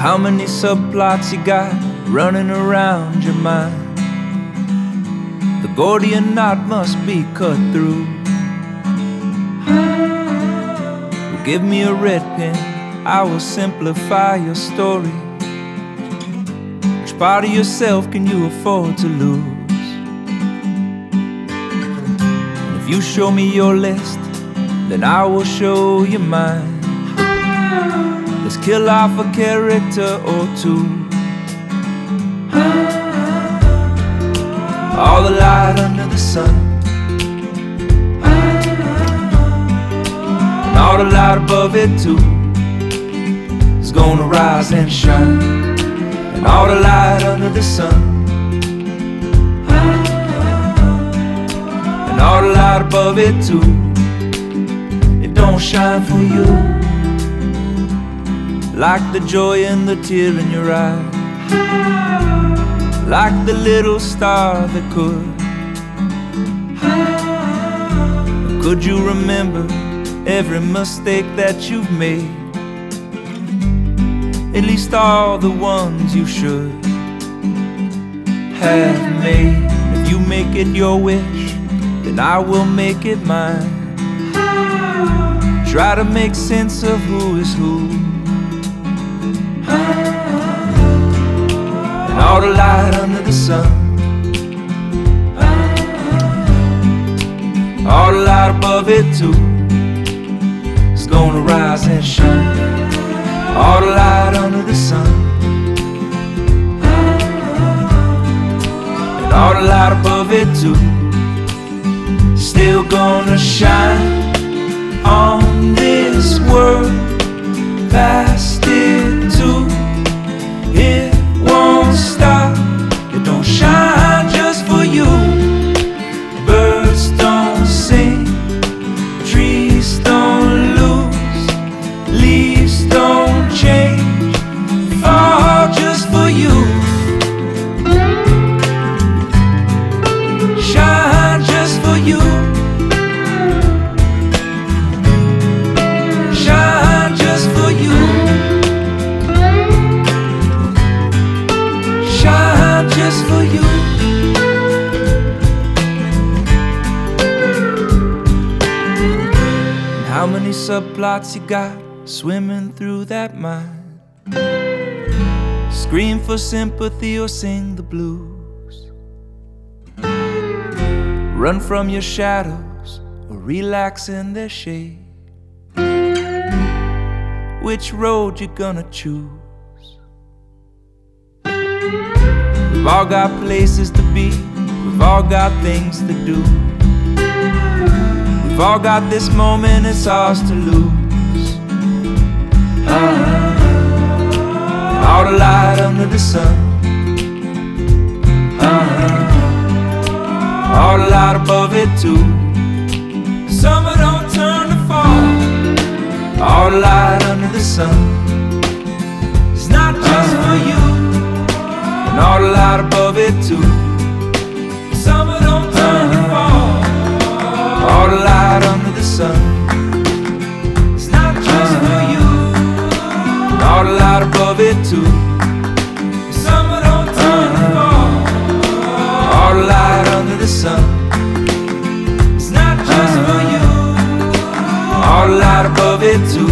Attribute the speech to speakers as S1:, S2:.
S1: How many subplots you got running around your mind? The Gordian knot must be cut through. Well, give me a red pen, I will simplify your story. Which part of yourself can you afford to lose? And if you show me your list, then I will show you mine. Let's kill off a character or two. All the light under the sun, and all the light above it too, is gonna rise and shine. And all the light under the sun, and all the light above it too, it don't shine for you. Like the joy and the tear in your eye, like the little star that could. Could you remember every mistake that you've made? At least all the ones you should have made. If you make it your wish, then I will make it mine. Try to make sense of who is who. And all the light under the sun, all the light above it too, is gonna rise and shine. All the light under the sun, and all the light above it too, still gonna shine on this world. Past it too, it won't stop. It don't shine just for you. Birds don't sing, trees don't lose, leaves don't change, fall just for you. Shine just for you. Shine just for you. Shine just for you. And how many subplots you got swimming through that mind? Scream for sympathy or sing the blues. Run from your shadows or relax in their shade. Which road you gonna choose? We've all got places to be, we've all got things to do. We've all got this moment, it's ours to lose. All the light under the sun, all the light above it too. Summer don't turn to fall. All the light under the sun, it's not just for you. And all the light above it too. Summer don't turn to fall. All the light under the sun, it's not just for you. And all the light above it too. Summer don't turn to fall. All the light under the sun, it's not just for you. All the light above it too.